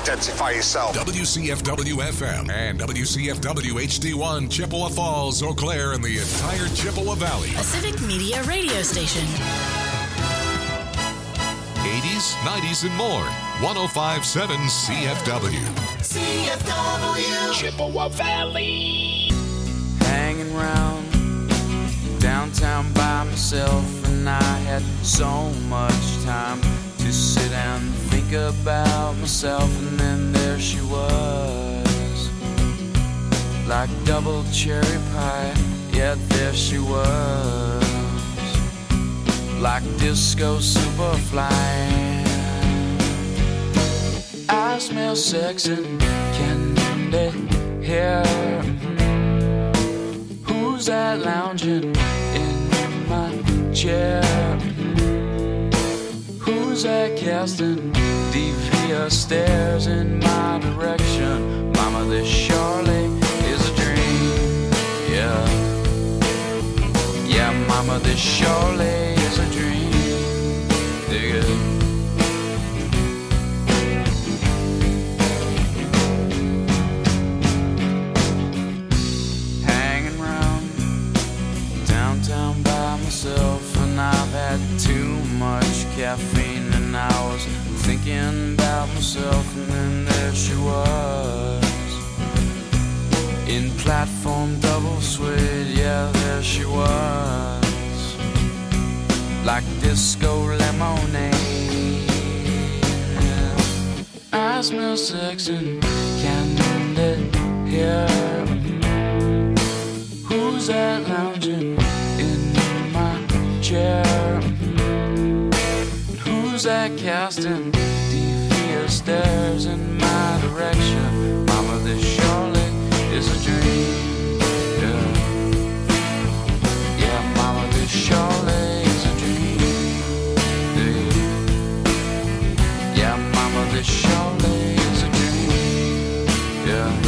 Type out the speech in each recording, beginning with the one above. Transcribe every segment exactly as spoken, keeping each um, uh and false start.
identify yourself. W C F W F M and W C F W H D one, Chippewa Falls, Eau Claire, and the entire Chippewa Valley. A Civic Media radio station. eighties, nineties, and more. one oh five point seven C F W. C F W. Chippewa Valley. Hanging round downtown by myself, and I had so much time to sit and think about myself, and then there she was, like double cherry pie, yeah, there she was, like disco superfly. I smell sex and candy hair. Who's that lounging in my chair? Who's that casting devious stares in my direction? Mama, this surely is a dream. Yeah, yeah, mama, this surely is a dream. Dig it. Hanging around downtown by myself, and I've had too much caffeine, and I was thinking about myself, and then there she was, in platform double suede, yeah, there she was, like disco lemonade. I smell sex and candy here. Who's that lounging in my chair? Who's that casting devious stares in my direction? Mama, this surely is a dream. Yeah, yeah, mama, this surely is a dream. Yeah, yeah, mama, this surely is a dream. Yeah.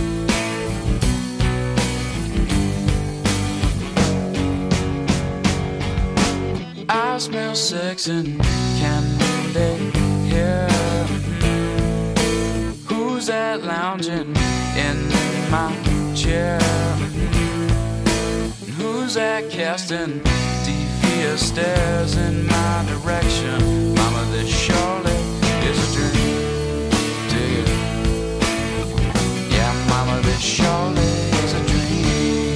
I smell sex and candy here. Who's that lounging in my chair? Who's that casting devious stares in my direction? Mama, this surely is a dream. Dig it. Yeah, mama, this surely is a dream.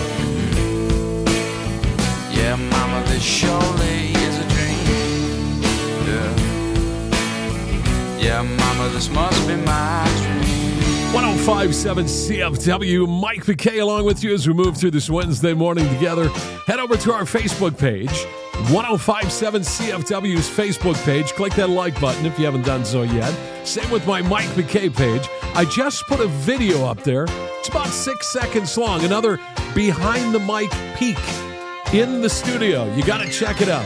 Yeah, mama, this surely is a dream. Yeah, yeah, mama, this must be my dream. one oh five point seven C F W, Mike McKay along with you as we move through this Wednesday morning together. Head over to our Facebook page, one oh five point seven C F W's Facebook page. Click that like button if you haven't done so yet. Same with my Mike McKay page. I just put a video up there. It's about six seconds long. Another behind the mic peek in the studio. You got to check it out.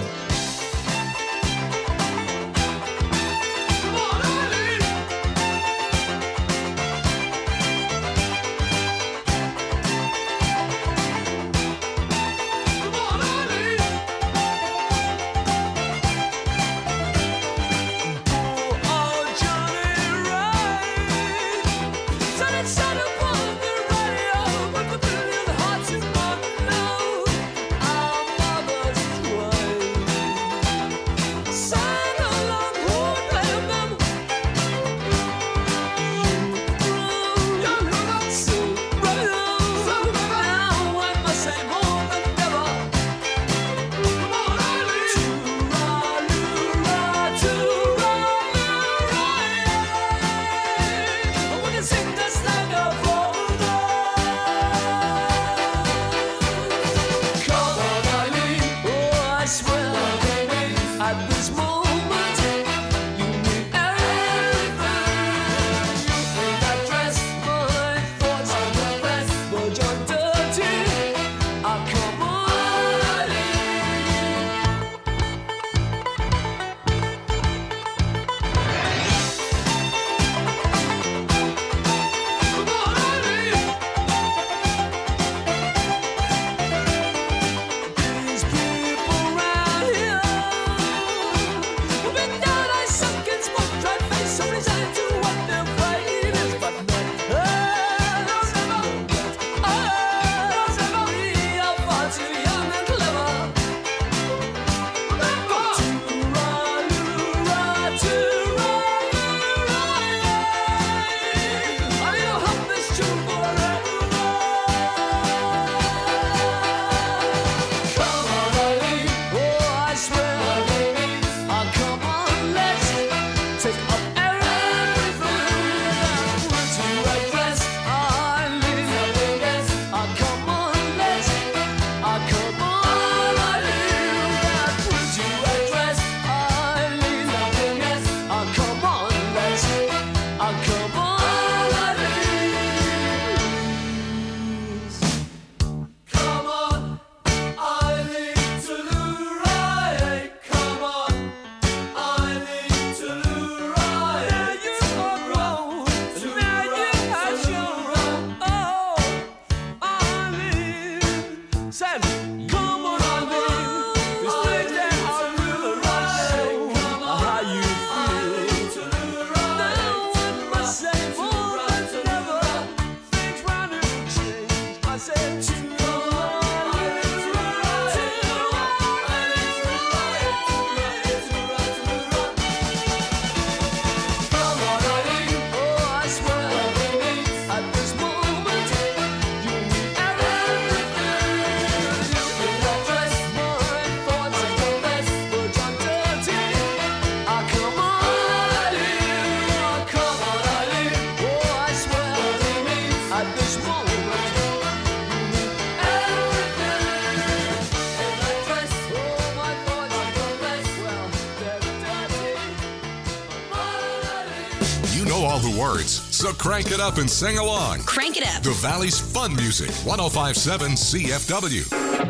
all the words, so crank it up and sing along. Crank it up. The Valley's fun music, one oh five point seven C F W.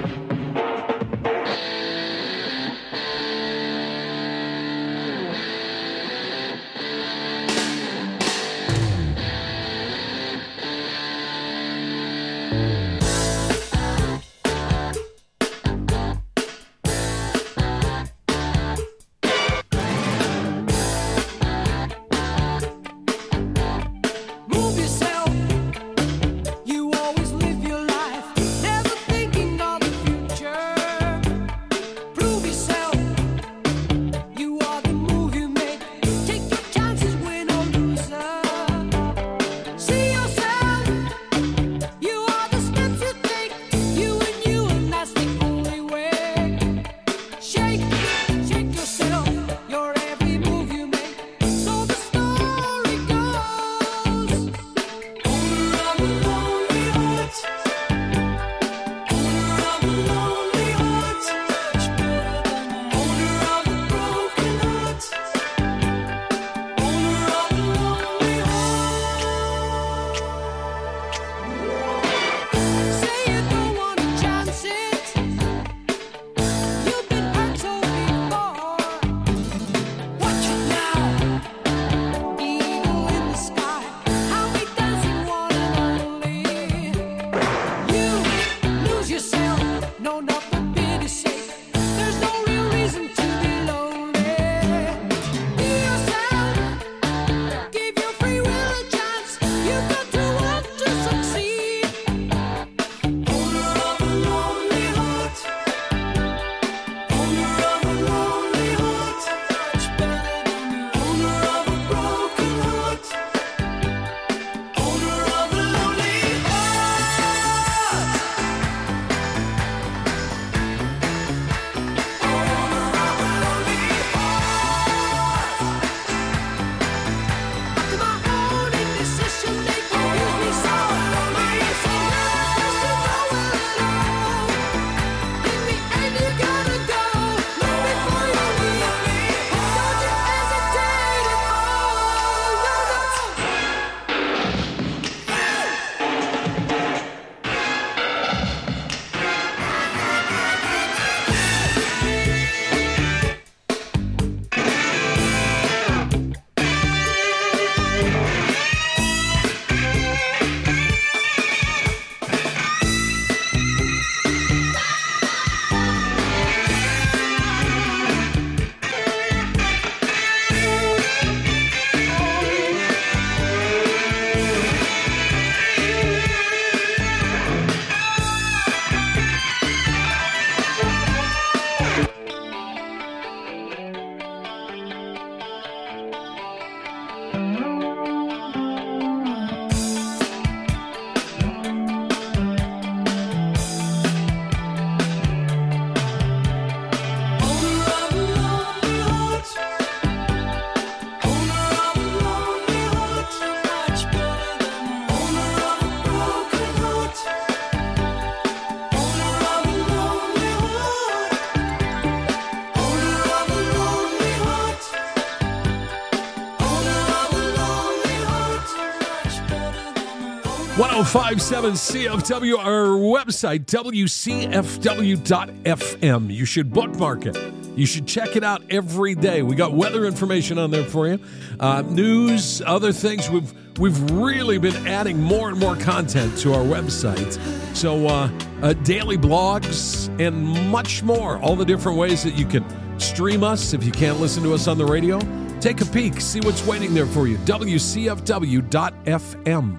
one oh five point seven C F W, our website, W C F W dot F M. You should bookmark it. You should check it out every day. We got weather information on there for you, uh, news, other things. We've we've really been adding more and more content to our website. So uh, uh, daily blogs and much more. All the different ways that you can stream us if you can't listen to us on the radio. Take a peek, see what's waiting there for you. W C F W dot F M.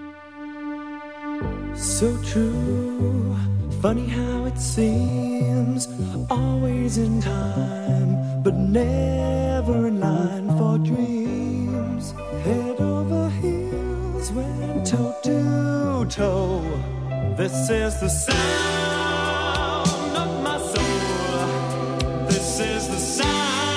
So true, funny how it seems, always in time, but never in line for dreams. Head over heels, went toe to toe. This is the sound of my soul. This is the sound.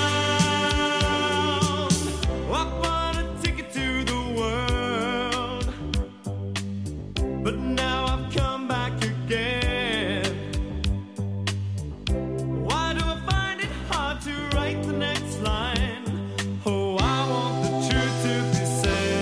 I wanna take it to the world, but now I've come back again. Why do I find it hard to write the next line? Oh, I want the truth to be said.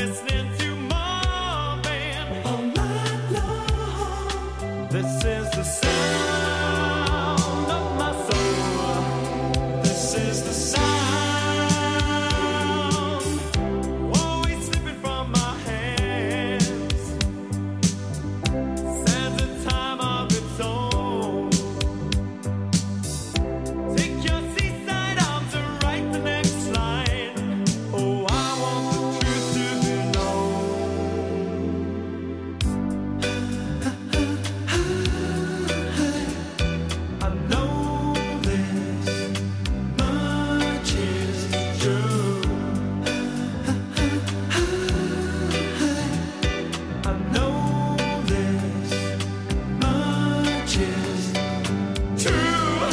listening to Marvin all night long. This is the sound of my soul. This is the sound. Always slipping from my hands. Stands a time of its own. Take your seaside arms and write the next line. Oh, I want the truth to be known. I know this much is true. I know this much is true.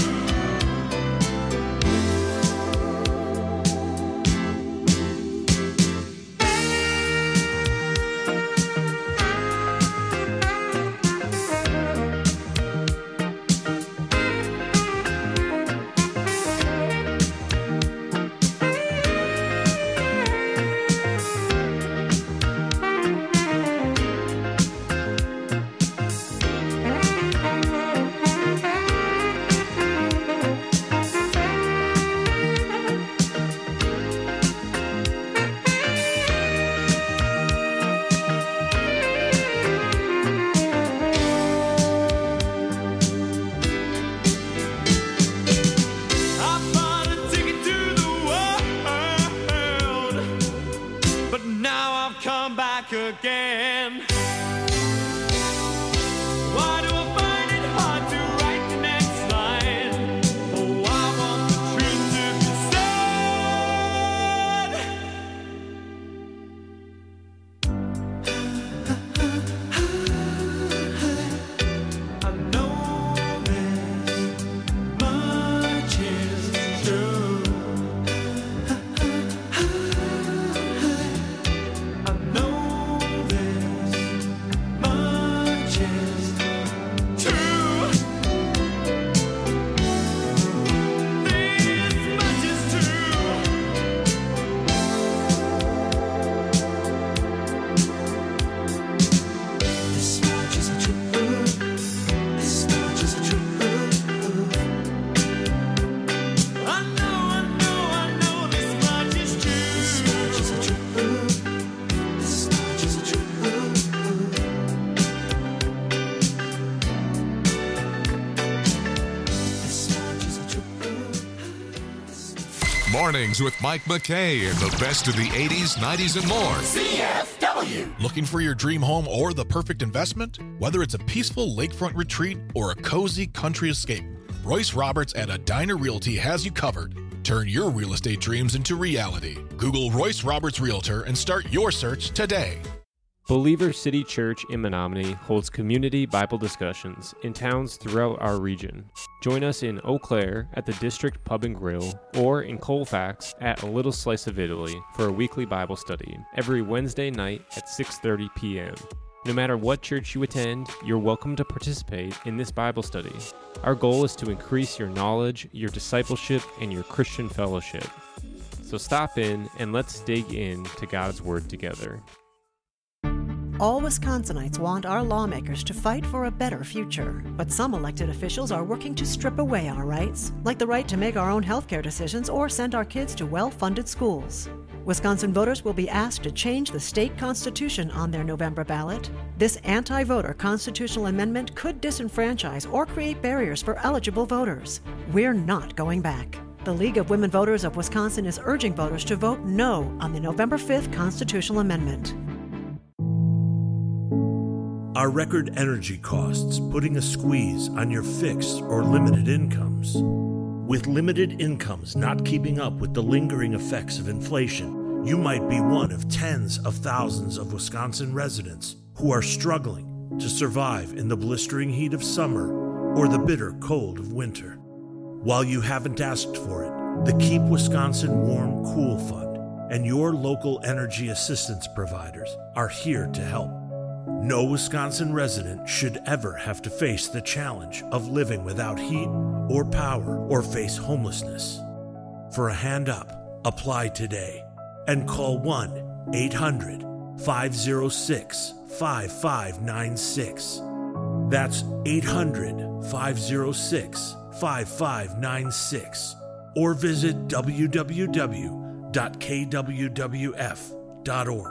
I bought a ticket to the world, but now I've come back again. Why do I find it hard to write the next line? Oh, I want the truth to be said. I know this much is true. I know this much is true. This much is true. This much is true. This much is true. I know, I know, I know this much is true. This much is true. This much is true. This much is true. Mornings with Mike McKay and the best of the eighties, nineties, and more. C F W. Looking for your dream home or the perfect investment? Whether it's a peaceful lakefront retreat or a cozy country escape, Royce Roberts at Edina Realty has you covered. Turn your real estate dreams into reality. Google Royce Roberts Realtor and start your search today. Believer City Church in Menominee holds community Bible discussions in towns throughout our region. Join us in Eau Claire at the District Pub and Grill or in Colfax at A Little Slice of Italy for a weekly Bible study every Wednesday night at six thirty p.m. No matter what church you attend, you're welcome to participate in this Bible study. Our goal is to increase your knowledge, your discipleship, and your Christian fellowship. So stop in and let's dig in to God's Word together. All Wisconsinites want our lawmakers to fight for a better future, but some elected officials are working to strip away our rights, like the right to make our own healthcare decisions or send our kids to well-funded schools. Wisconsin voters will be asked to change the state constitution on their November ballot. This anti-voter constitutional amendment could disenfranchise or create barriers for eligible voters. We're not going back. The League of Women Voters of Wisconsin is urging voters to vote no on the November fifth constitutional amendment. Are record energy costs putting a squeeze on your fixed or limited incomes? With limited incomes not keeping up with the lingering effects of inflation, you might be one of tens of thousands of Wisconsin residents who are struggling to survive in the blistering heat of summer or the bitter cold of winter. While you haven't asked for it, the Keep Wisconsin Warm Cool Fund and your local energy assistance providers are here to help. No Wisconsin resident should ever have to face the challenge of living without heat or power or face homelessness. For a hand up, apply today and call one eight hundred five oh six, five five nine six. That's eight hundred, five oh six, five five nine six. Or visit w w w dot k w w f dot org.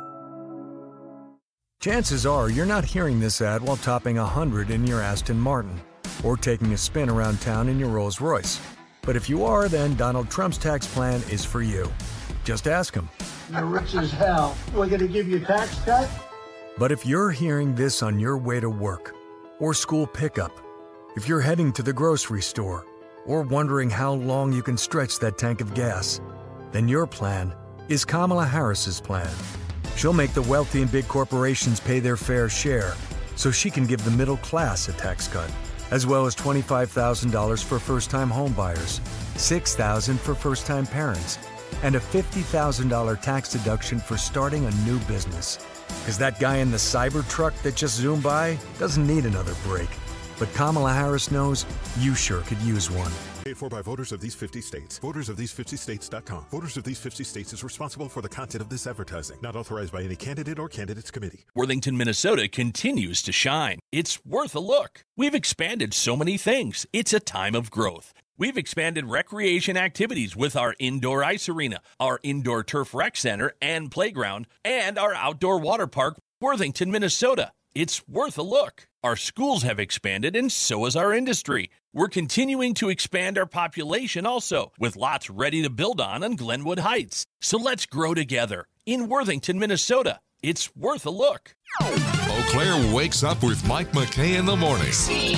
Chances are you're not hearing this ad while topping one hundred in your Aston Martin or taking a spin around town in your Rolls Royce. But if you are, then Donald Trump's tax plan is for you. Just ask him. You're rich as hell. We're going to give you a tax cut? But if you're hearing this on your way to work or school pickup, if you're heading to the grocery store or wondering how long you can stretch that tank of gas, then your plan is Kamala Harris's plan. She'll make the wealthy and big corporations pay their fair share so she can give the middle class a tax cut, as well as twenty-five thousand dollars for first-time homebuyers, six thousand dollars for first-time parents, and a fifty thousand dollars tax deduction for starting a new business. Because that guy in the cyber truck that just zoomed by doesn't need another break. But Kamala Harris knows you sure could use one. Paid for by voters of these fifty states. Voters of these fifty states dot com. Voters of these fifty states is responsible for the content of this advertising. Not authorized by any candidate or candidates committee. Worthington, Minnesota continues to shine. It's worth a look. We've expanded so many things. It's a time of growth. We've expanded recreation activities with our indoor ice arena, our indoor turf rec center and playground, and our outdoor water park, Worthington, Minnesota. It's worth a look. Our schools have expanded, and so has our industry. We're continuing to expand our population also, with lots ready to build on on Glenwood Heights. So let's grow together in Worthington, Minnesota. It's worth a look. Eau Claire wakes up with Mike McKay in the morning. C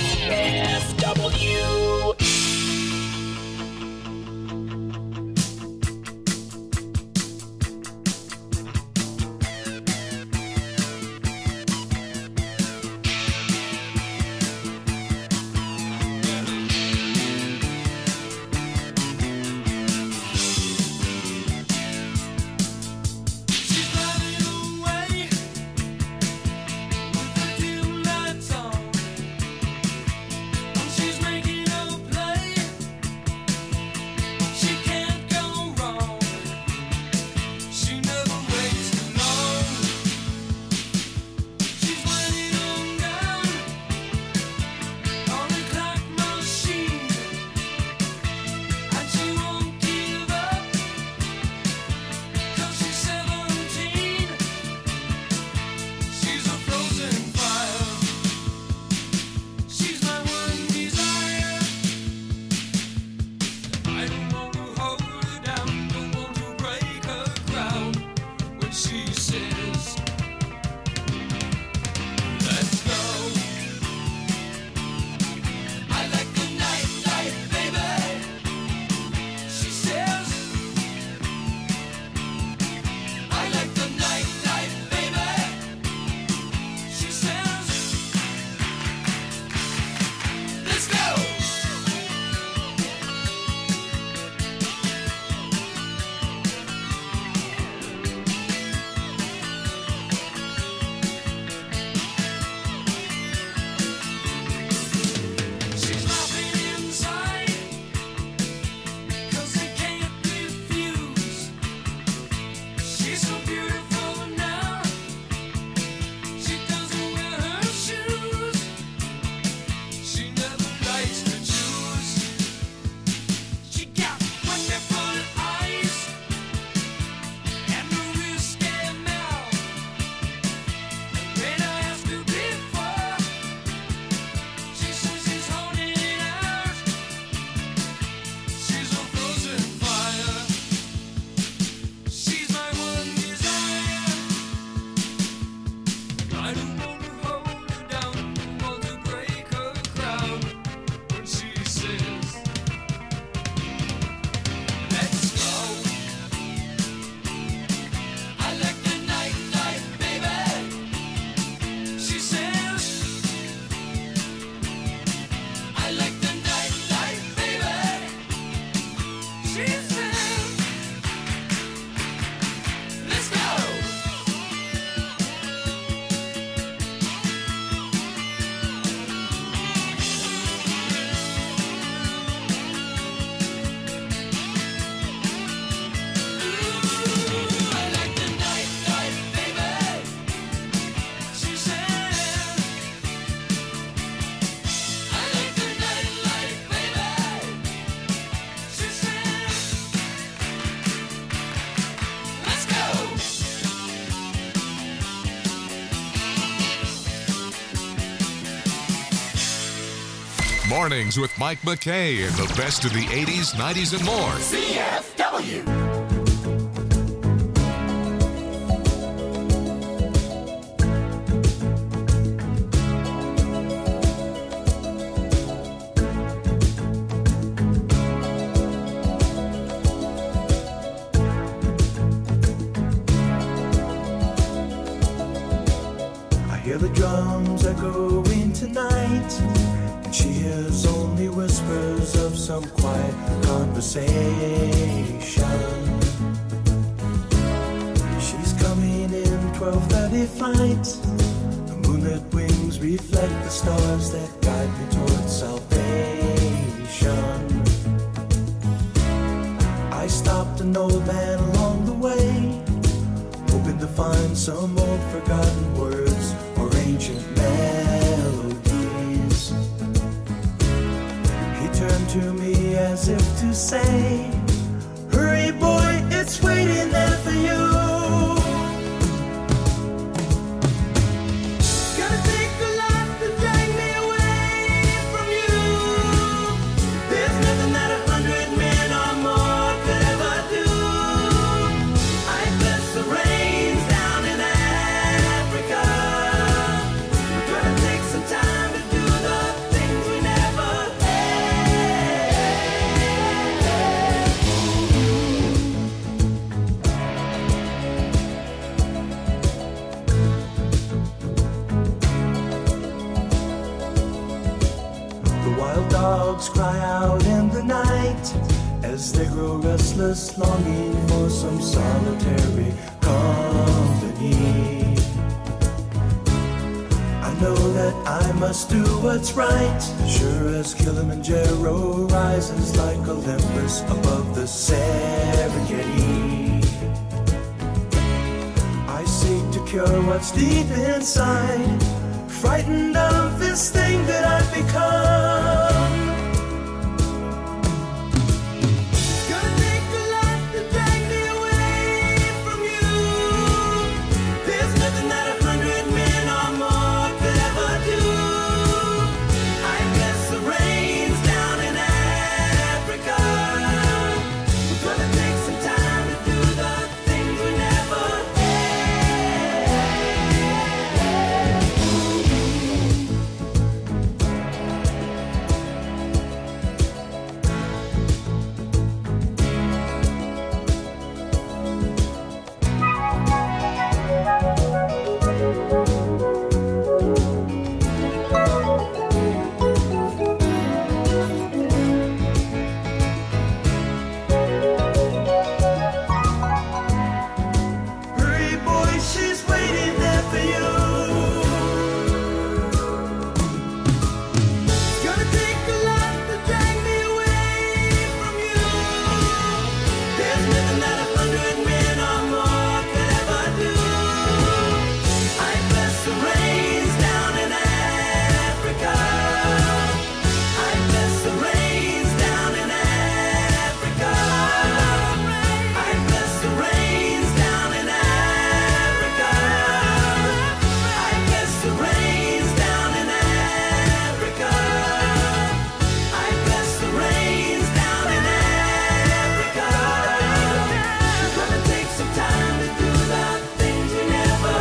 F W. She's making Mornings with Mike McKay and the best of the eighties, nineties, and more. C F W. Hear the drums echoing tonight, and she hears only whispers of some quiet conversation. She's coming in twelve thirty flight. The moonlit wings reflect the stars that guide me towards salvation. I stopped an old man along the way, hoping to find some old forgotten words or ancient melodies. He turned to me as if to say, hurry boy, it's waiting there for you. Gonna take a lot to drag me away from you. There's nothing that a hundred men or more could ever do. I bless the rains down in Africa. We're gonna take some time to do the things we never The wild dogs cry out in the night as they grow restless, longing for some solitary company. I know that I must do what's right, sure as Kilimanjaro rises like Olympus above the Serengeti. I seek to cure what's deep inside, frightened of this thing that I've become. Gonna take a lot to drag me away from you. There's nothing that a hundred men or more could ever do. I bless the rains down in Africa. We're gonna take some time to do the things we never Hurry, boy, she's waiting there for you. Gonna take a lot to drag me away from you. There's nothing that a hundred men or more could ever do. I bless the rains down in Africa. I bless the rains down in Africa. I bless the rains down in Africa. I bless the rains down in Africa. I bless the rains down in Africa. We're gonna take some time to do the things we never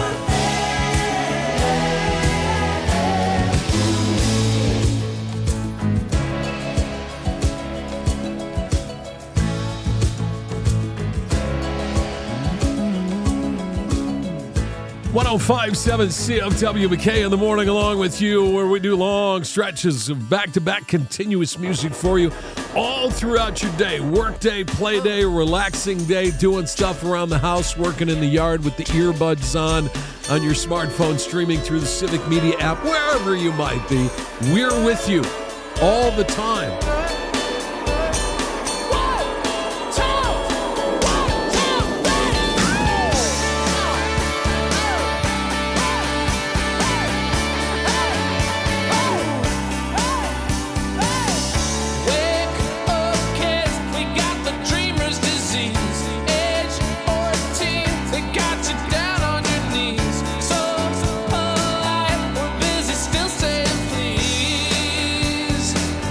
one oh five point seven C F W McKay in the morning, along with you, where we do long stretches of back-to-back continuous music for you all throughout your day. Work day, play day, relaxing day, doing stuff around the house, working in the yard with the earbuds on, on your smartphone, streaming through the Civic Media app, wherever you might be. We're with you all the time. Still saying please.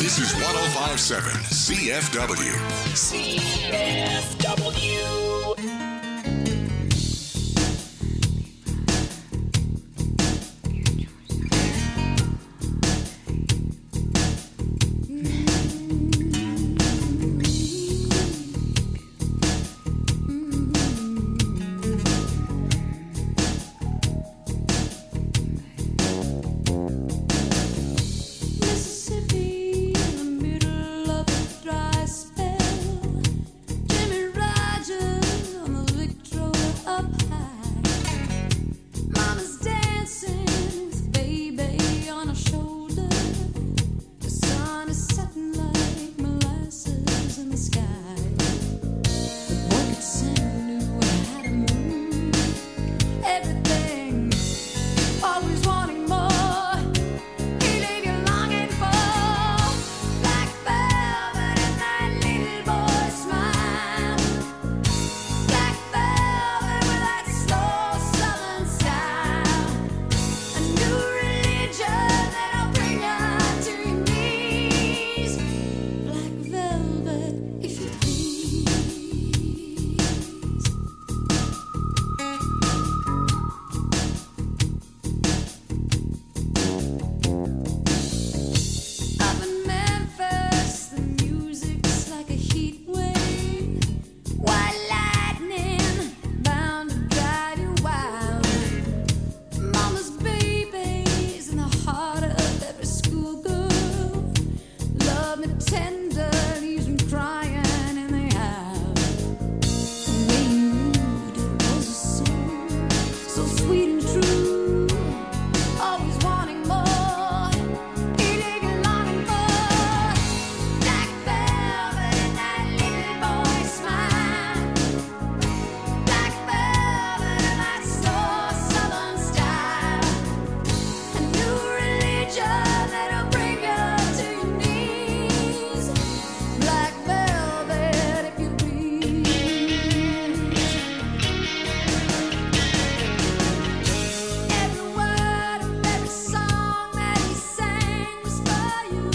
This is one oh five point seven C F W. C F W. Mississippi in the middle of a dry spell. Jimmy Rogers on the Victrola up high. Mama's dancing with baby on her shoulder. The sun is setting like molasses in the sky. But one could sing knew how to move everything. Always wanting more. He leave you longing for black velvet and that little boy smile. Black velvet with that slow southern style. A new religion that'll bring you to your knees. Black velvet, if you please. Up in Memphis, the music's like a heat wave. White lightning bound to drive you wild. Mama's baby's in the heart of every schoolgirl. Love me tender, leaves me crying in the aisle. The way you moved, it was a song, so sweet and true. Always wanting more. He leave you longing for black velvet and that little boy smile. Black velvet and that slow southern style. A new religion that'll bring you to your knees. Black velvet, if you please. Every word of every song that he sang was for you.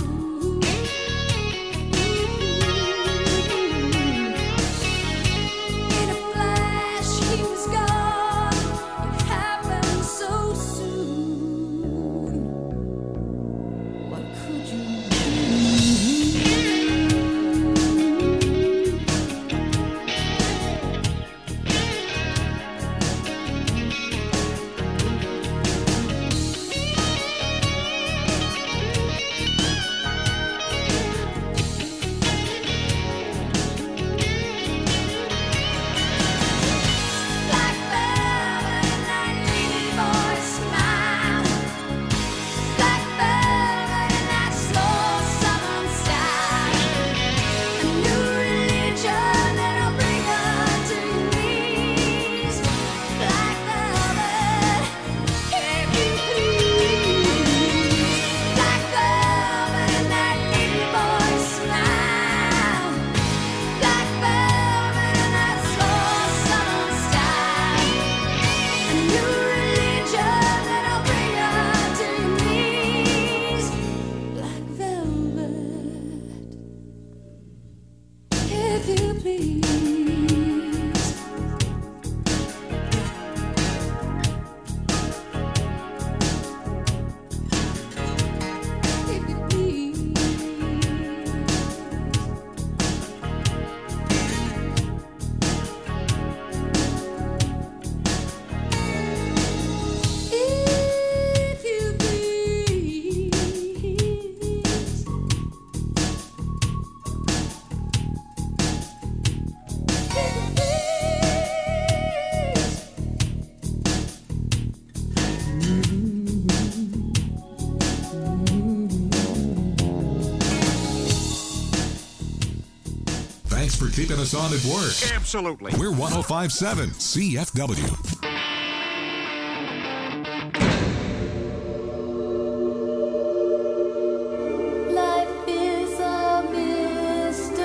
In a flash, he was gone. It happened so soon. What could you do? Black velvet and that little boy smile. Black velvet and that slow southern style. A new religion that'll bring you to your knees. Black velvet, if you please. Black velvet and that little boy smile. Black velvet and that slow southern style. A new religion that'll bring you to your knees. Black velvet, if you please. If you please. If you please. Thanks for keeping us on at work. Absolutely. We're one oh five point seven C F W. Life is a mystery.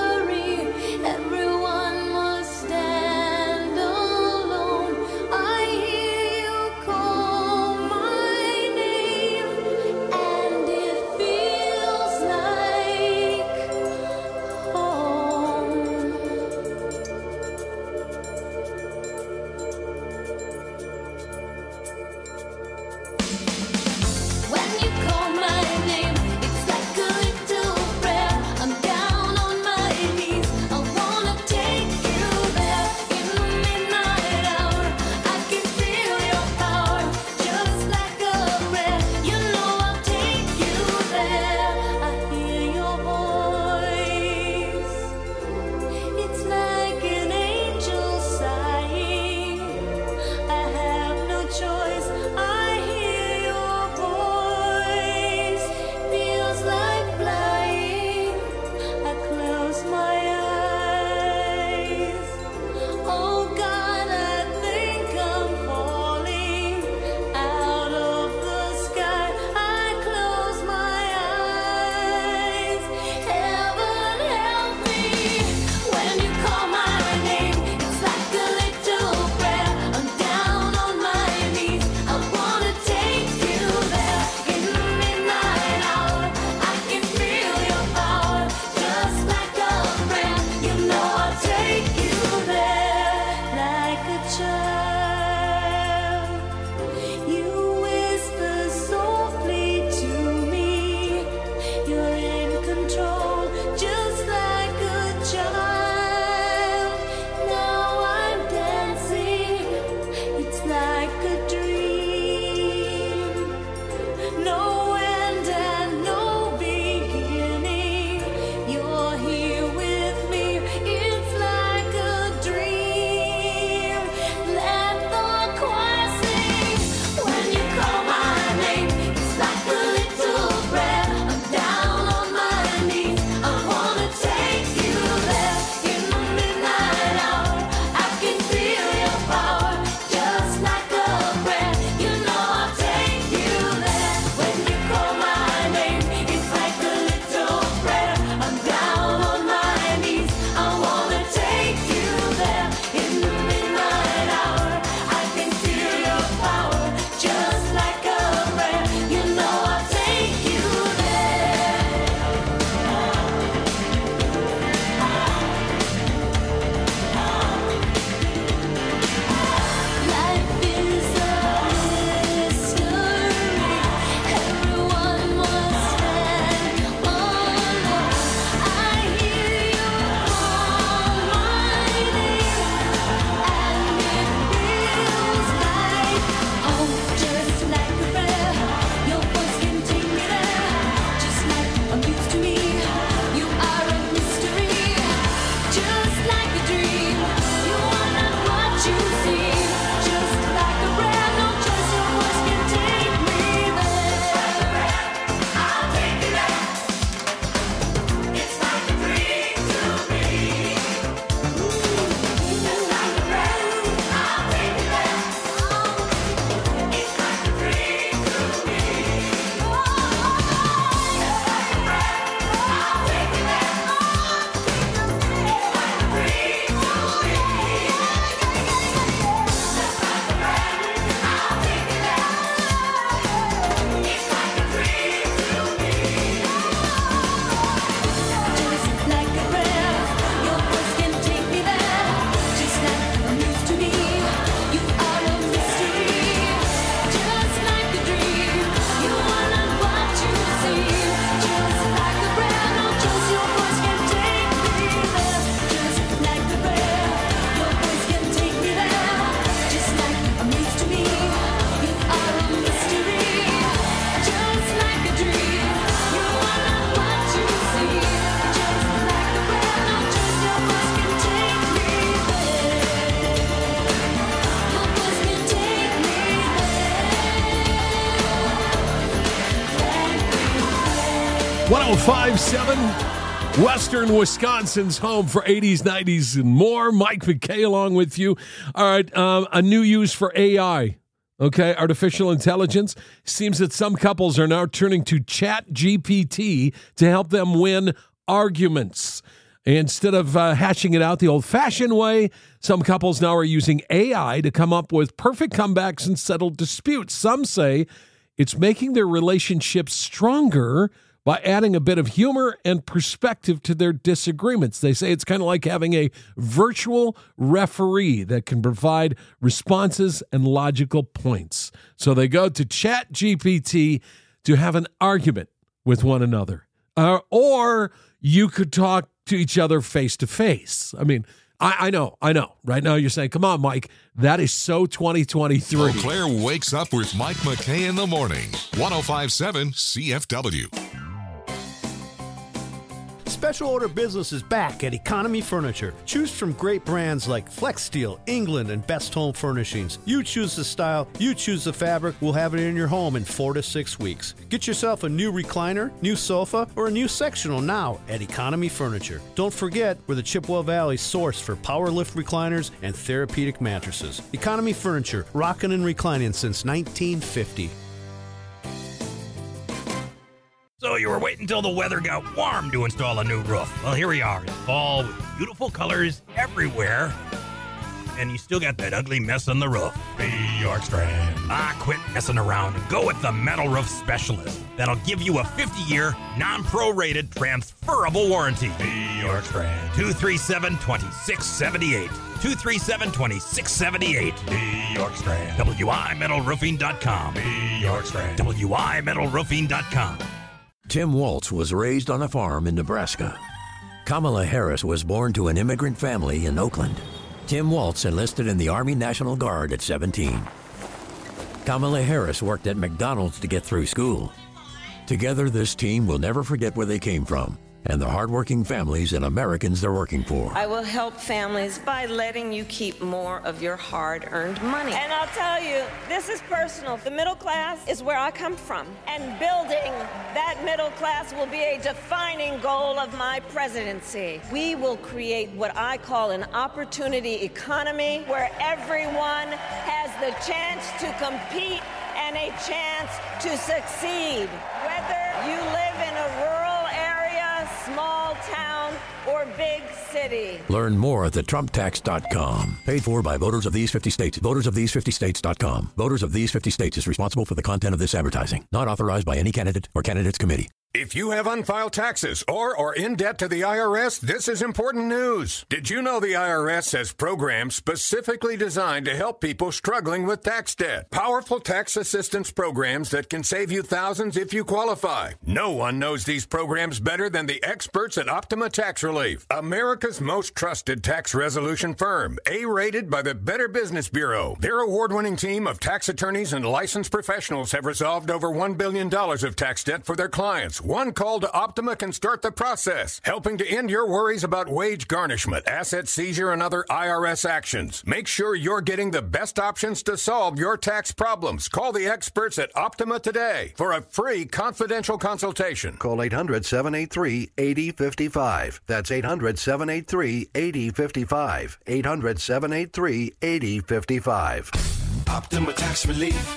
Everyone must stand alone. I hear you call my name, and it feels like one oh five point seven, Western Wisconsin's home for eighties, nineties, and more. Mike McKay along with you. All right, um, a new use for A I, okay, artificial intelligence. Seems that some couples are now turning to Chat G P T to help them win arguments. Instead of uh, hashing it out the old-fashioned way, some couples now are using A I to come up with perfect comebacks and settle disputes. Some say it's making their relationships stronger by adding a bit of humor and perspective to their disagreements. They say it's kind of like having a virtual referee that can provide responses and logical points. So they go to Chat G P T to have an argument with one another. Uh, or you could talk to each other face to face. I mean, I, I know, I know. Right now you're saying, come on, Mike, that is so twenty twenty-three. Eau Claire wakes up with Mike McKay in the morning. one oh five point seven C F W. Special order business is back at Economy Furniture. Choose from great brands like Flex Steel, England, and Best Home Furnishings. You choose the style, you choose the fabric. We'll have it in your home in four to six weeks. Get yourself a new recliner, new sofa, or a new sectional now at Economy Furniture. Don't forget, we're the Chippewa Valley source for power lift recliners and therapeutic mattresses. Economy Furniture, rocking and reclining since nineteen fifty. So you were waiting until the weather got warm to install a new roof. Well, here we are. It's fall with beautiful colors everywhere. And you still got that ugly mess on the roof. Be York Strand. Ah, quit messing around and go with the Metal Roof Specialist. That'll give you a fifty-year, non-prorated, transferable warranty. Be York Strand. two three seven, two six seven eight. two three seven, two six seven eight. Be York Strand. W I metal roofing dot com. Be York Strand. W I metal roofing dot com. Tim Waltz was raised on a farm in Nebraska. Kamala Harris was born to an immigrant family in Oakland. Tim Waltz enlisted in the Army National Guard at seventeen. Kamala Harris worked at McDonald's to get through school. Together, this team will never forget where they came from and the hardworking families and Americans they're working for. I will help families by letting you keep more of your hard-earned money. And I'll tell you, this is personal. The middle class is where I come from. And building that middle class will be a defining goal of my presidency. We will create what I call an opportunity economy where everyone has the chance to compete and a chance to succeed. Whether you live in a rural small town or big city. Learn more at the trump tax dot com. Paid for by voters of these fifty states. Voters of these fifty states dot com. Voters of these fifty states is responsible for the content of this advertising. Not authorized by any candidate or candidates committee. If you have unfiled taxes or are in debt to the I R S, this is important news. Did you know the I R S has programs specifically designed to help people struggling with tax debt? Powerful tax assistance programs that can save you thousands if you qualify. No one knows these programs better than the experts at Optima Tax Relief, America's most trusted tax resolution firm, A-rated by the Better Business Bureau. Their award-winning team of tax attorneys and licensed professionals have resolved over one billion dollars of tax debt for their clients. One call to Optima can start the process, helping to end your worries about wage garnishment, asset seizure, and other I R S actions. Make sure you're getting the best options to solve your tax problems. Call the experts at Optima today for a free confidential consultation. Call eight hundred, seven eight three, eight zero five five. That's eight hundred, seven eight three, eight zero five five. eight hundred, seven eight three, eight zero five five. Optima Tax Relief.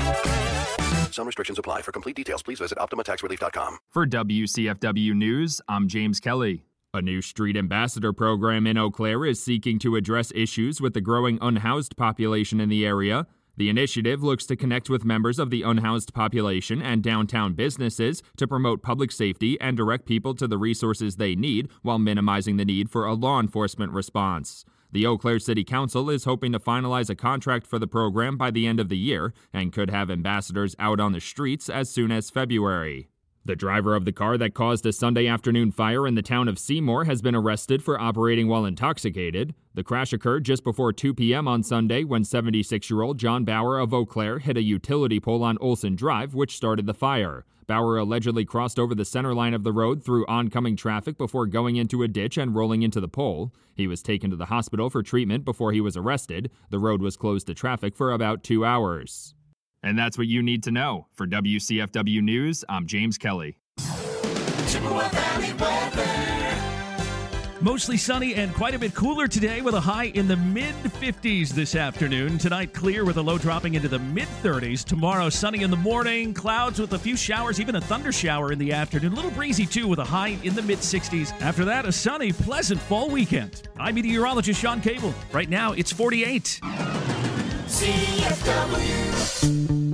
Some restrictions apply. For complete details, please visit optima tax relief dot com. For W C F W News, I'm James Kelly. A new street ambassador program in Eau Claire is seeking to address issues with the growing unhoused population in the area. The initiative looks to connect with members of the unhoused population and downtown businesses to promote public safety and direct people to the resources they need while minimizing the need for a law enforcement response. The Eau Claire City Council is hoping to finalize a contract for the program by the end of the year and could have ambassadors out on the streets as soon as February. The driver of the car that caused a Sunday afternoon fire in the town of Seymour has been arrested for operating while intoxicated. The crash occurred just before two p.m. on Sunday when seventy-six-year-old John Bauer of Eau Claire hit a utility pole on Olson Drive, which started the fire. Bauer allegedly crossed over the center line of the road through oncoming traffic before going into a ditch and rolling into the pole. He was taken to the hospital for treatment before he was arrested. The road was closed to traffic for about two hours. And that's what you need to know. For W C F W News, I'm James Kelly. Chippewa Valley weather. Mostly sunny and quite a bit cooler today with a high in the mid fifties this afternoon. Tonight, clear with a low dropping into the mid thirties. Tomorrow, sunny in the morning, clouds with a few showers, even a thunder shower in the afternoon. A little breezy, too, with a high in the mid sixties. After that, a sunny, pleasant fall weekend. I'm meteorologist Sean Cable. Right now, it's forty-eight. C F W.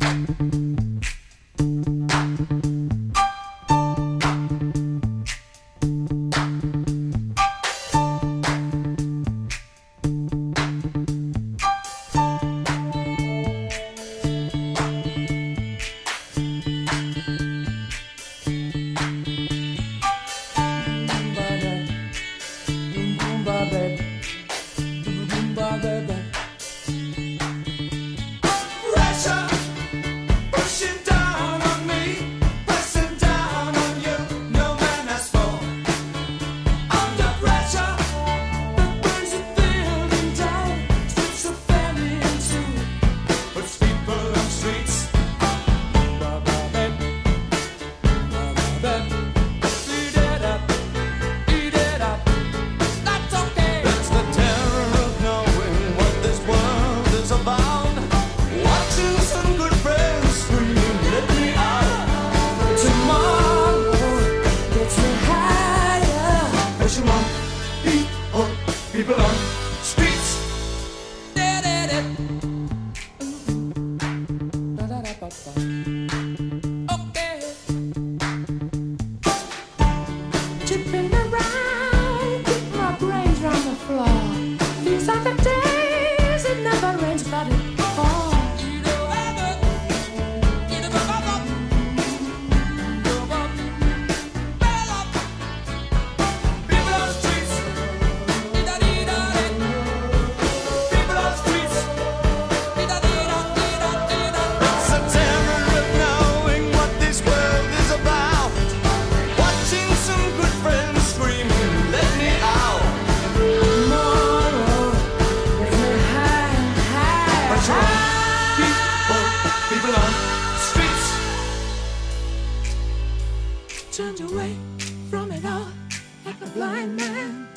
Turned away from it all like a blind man.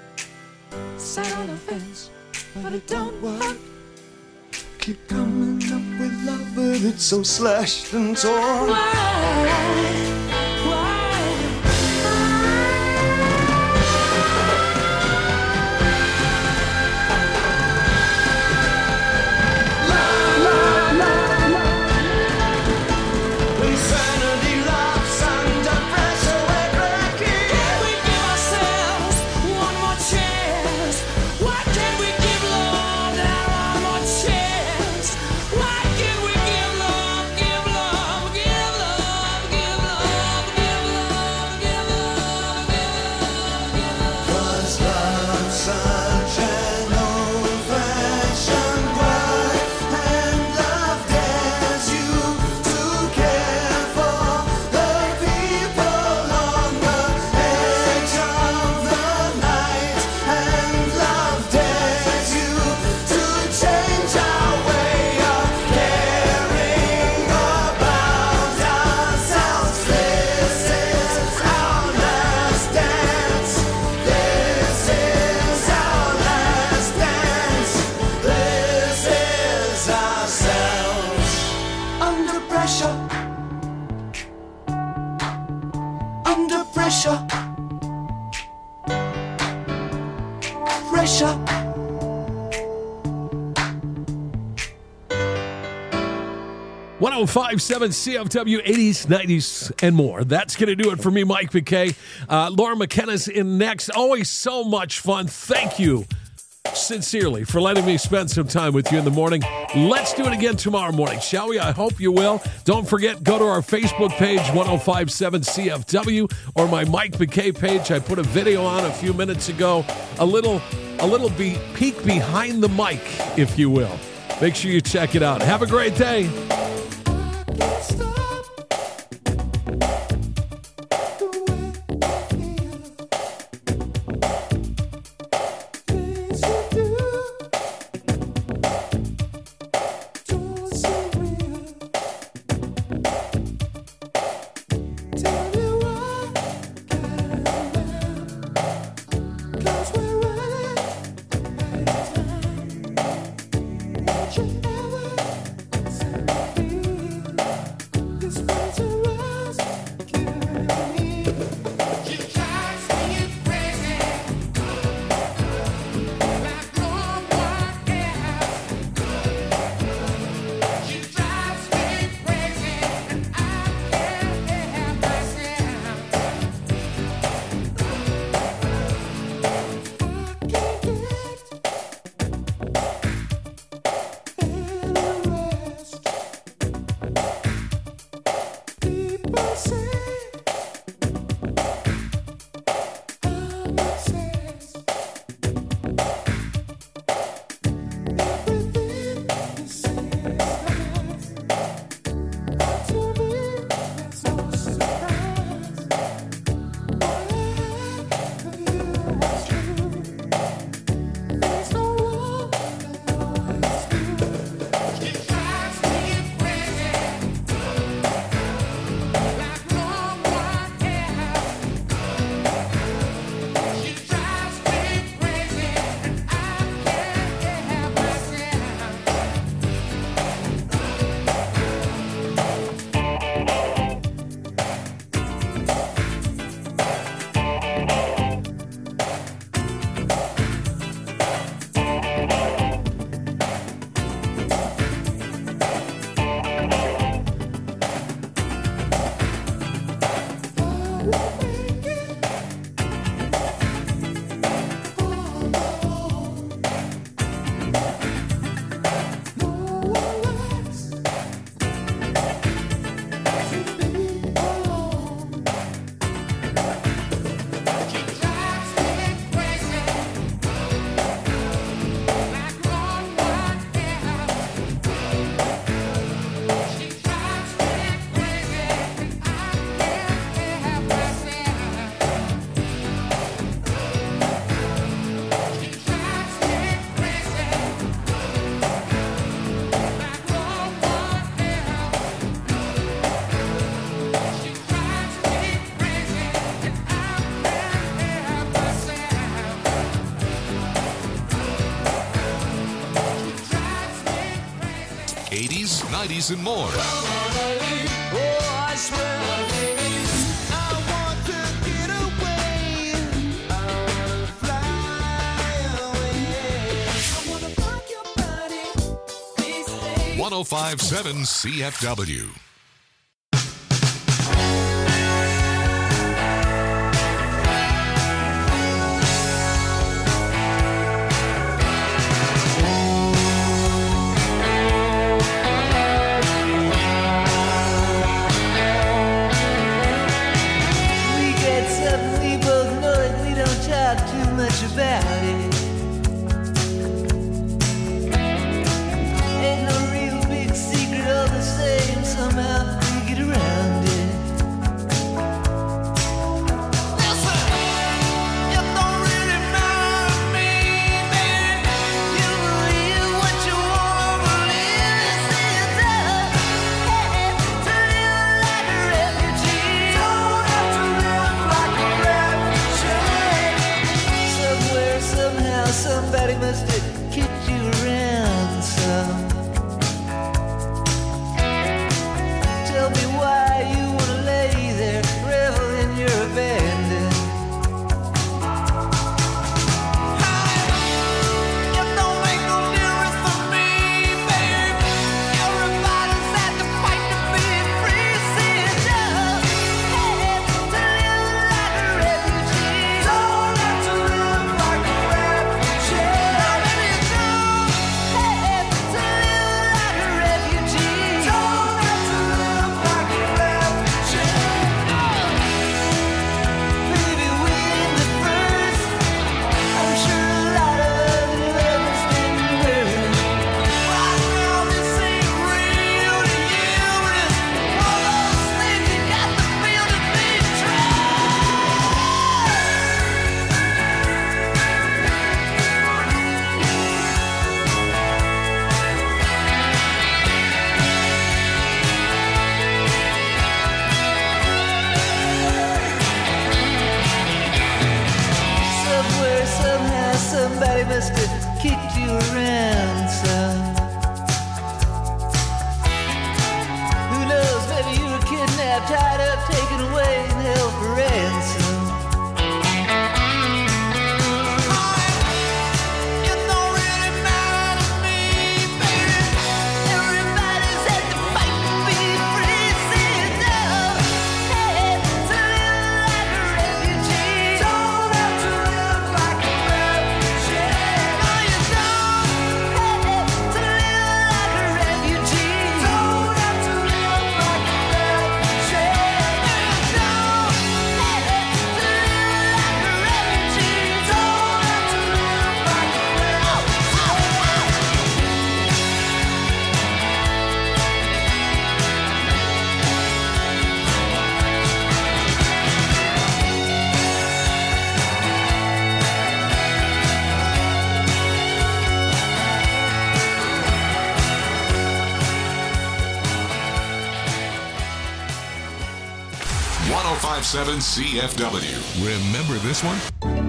Sat on the fence, but it don't work. Keep coming up with love, but it's so slashed and torn. Why? one oh five point seven C F W, eighties, nineties, and more. That's going to do it for me, Mike McKay. Uh, Laura McKenna's in next. Always so much fun. Thank you sincerely for letting me spend some time with you in the morning. Let's do it again tomorrow morning, shall we? I hope you will. Don't forget, go to our Facebook page, one oh five point seven C F W, or my Mike McKay page. I put a video on a few minutes ago. A little, a little be- peek behind the mic, if you will. Make sure you check it out. Have a great day. These and more. Oh, I swear. I want to get away. I wanna fly away. I wanna rock your body. Please stay. one oh five point seven C F W. About it. Ain't no real big secret, all the same. Somehow we get around it. Listen, it don't really matter to me, baby. You believe what you wanna believe. It's up, hey, to live like a refugee. Don't have to live like a refugee. Somewhere, somehow, somebody must have kicked you around some. Tell me why you wanna lay there, revel in your abandon. It don't make no difference to me, babe. Everybody's had to fight to be free. See it up, hey, to live like a refugee. Don't have to live like a refugee. Now maybe you don't, hey, to live like a refugee. Don't have to live like a refugee. Baby, we ain't the first. I'm sure a lot of lovers been burned. Right now this ain't real to you. It's one of those things you got to feel to be true. Somewhere, somehow, somebody must have kicked you around some. Who knows, maybe you were kidnapped, tied up, taken away, and held for ransom. It don't really matter to me, baby. Everybody's had to fight to be free. See it up, hey, to live like a refugee. Don't have to live like a refugee. No, you don't, hey, to live like a refugee. Don't have to live like a refugee. No, you don't, hey, to live like a refugee. Don't have to live like a one oh five point seven C F W. Remember this one?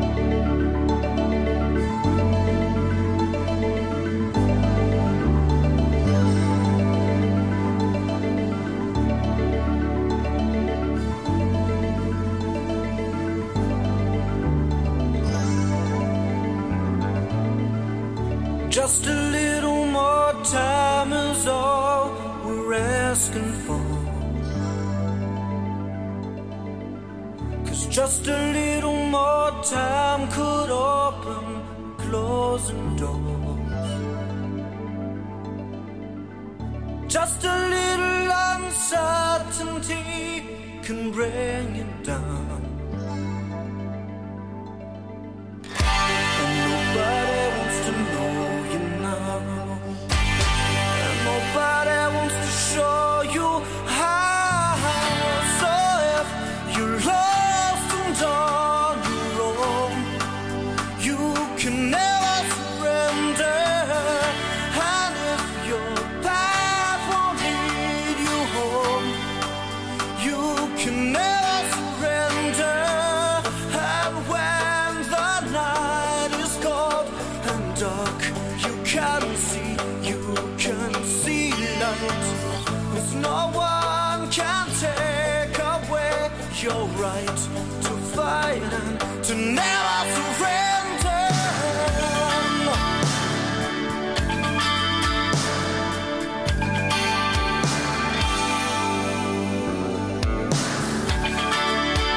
Just a little more time is all we're asking for. 'Cause just a little more time could open closing doors. Just a little uncertainty can bring you down. And nobody wants to know you now. And nobody wants to show you how. So if you're lost and on your own, you can never surrender. And if your path won't lead you home, you can never surrender. your right to fight and